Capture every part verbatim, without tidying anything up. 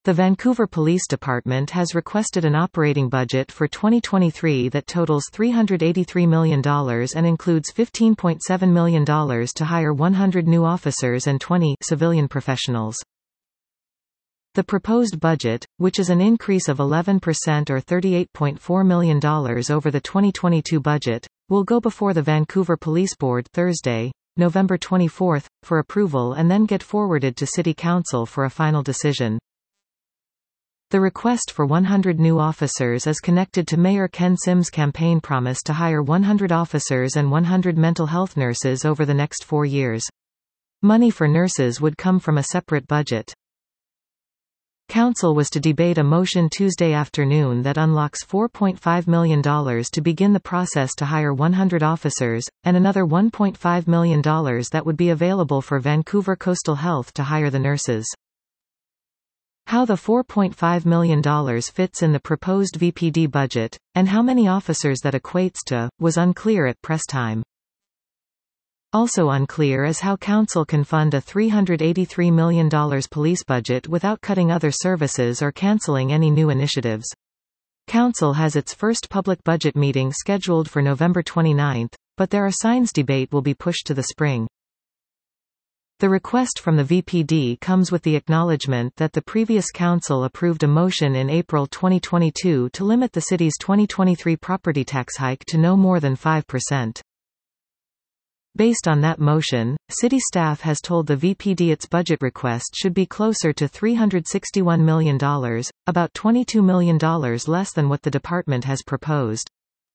The Vancouver Police Department has requested an operating budget for twenty twenty-three that totals three hundred eighty-three million dollars and includes fifteen point seven million dollars to hire one hundred new officers and twenty civilian professionals. The proposed budget, which is an increase of eleven percent or thirty-eight point four million dollars over the twenty twenty-two budget, will go before the Vancouver Police Board Thursday, November twenty-fourth, for approval and then get forwarded to City Council for a final decision. The request for one hundred new officers is connected to Mayor Ken Sim's campaign promise to hire one hundred officers and one hundred mental health nurses over the next four years. Money for nurses would come from a separate budget. Council was to debate a motion Tuesday afternoon that unlocks four point five million dollars to begin the process to hire one hundred officers, and another one point five million dollars that would be available for Vancouver Coastal Health to hire the nurses. How the four point five million dollars fits in the proposed V P D budget, and how many officers that equates to, was unclear at press time. Also unclear is how Council can fund a three hundred eighty-three million dollars police budget without cutting other services or cancelling any new initiatives. Council has its first public budget meeting scheduled for November twenty-ninth, but there are signs debate will be pushed to the spring. The request from the V P D comes with the acknowledgement that the previous council approved a motion in April twenty twenty-two to limit the city's twenty twenty-three property tax hike to no more than five percent. Based on that motion, city staff has told the V P D its budget request should be closer to three hundred sixty-one million dollars, about twenty-two million dollars less than what the department has proposed.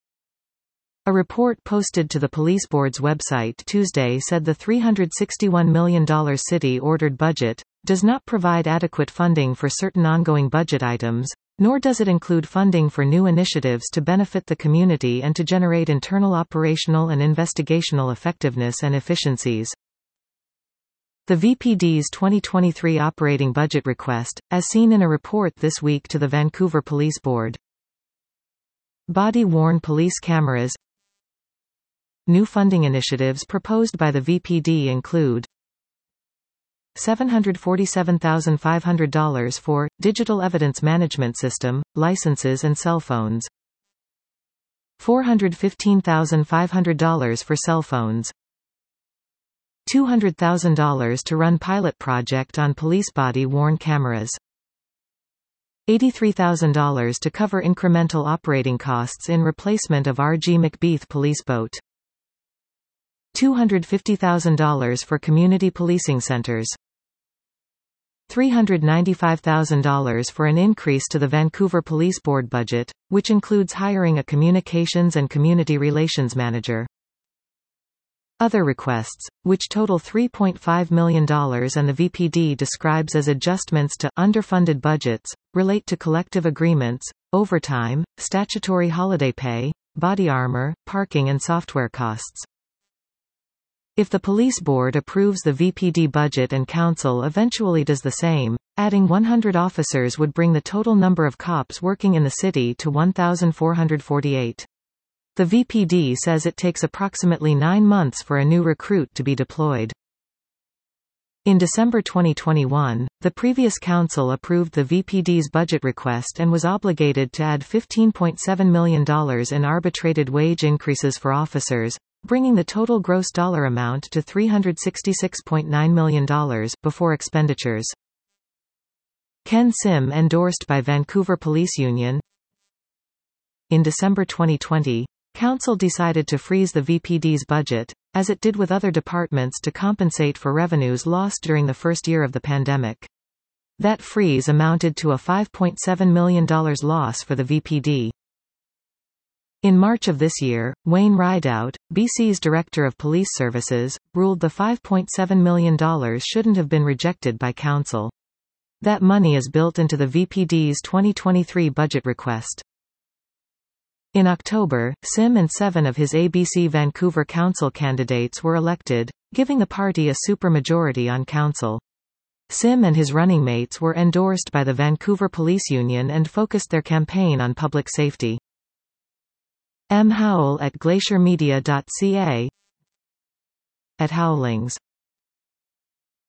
A report posted to the Police Board's website Tuesday said the three hundred sixty-one million dollars city-ordered budget does not provide adequate funding for certain ongoing budget items, nor does it include funding for new initiatives to benefit the community and to generate internal operational and investigational effectiveness and efficiencies. The V P D's twenty twenty-three operating budget request, as seen in a report this week to the Vancouver Police Board. Body-worn police cameras. New funding initiatives proposed by the V P D include seven hundred forty-seven thousand five hundred dollars for Digital Evidence Management System, licenses and cell phones, four hundred fifteen thousand five hundred dollars for cell phones, two hundred thousand dollars to run pilot project on police body-worn cameras, eighty-three thousand dollars to cover incremental operating costs in replacement of R G McBeath police boat, two hundred fifty thousand dollars for community policing centers, three hundred ninety-five thousand dollars for an increase to the Vancouver Police Board budget, which includes hiring a communications and community relations manager. Other requests, which total three point five million dollars and the V P D describes as adjustments to underfunded budgets, relate to collective agreements, overtime, statutory holiday pay, body armor, parking and software costs. If the Police Board approves the V P D budget and Council eventually does the same, adding one hundred officers would bring the total number of cops working in the city to one thousand four hundred forty-eight. The V P D says it takes approximately nine months for a new recruit to be deployed. In December twenty twenty-one, the previous Council approved the V P D's budget request and was obligated to add fifteen point seven million dollars in arbitrated wage increases for officers, bringing the total gross dollar amount to three hundred sixty-six point nine million dollars before expenditures. Ken Sim endorsed by Vancouver Police Union. In December twenty twenty, Council decided to freeze the V P D's budget, as it did with other departments to compensate for revenues lost during the first year of the pandemic. That freeze amounted to a five point seven million dollars loss for the V P D. In March of this year, Wayne Rideout, B C's Director of Police Services, ruled the five point seven million dollars shouldn't have been rejected by Council. That money is built into the V P D's twenty twenty-three budget request. In October, Sim and seven of his A B C Vancouver Council candidates were elected, giving the party a supermajority on Council. Sim and his running mates were endorsed by the Vancouver Police Union and focused their campaign on public safety. M. Howell at glacier media dot c a. At Howlings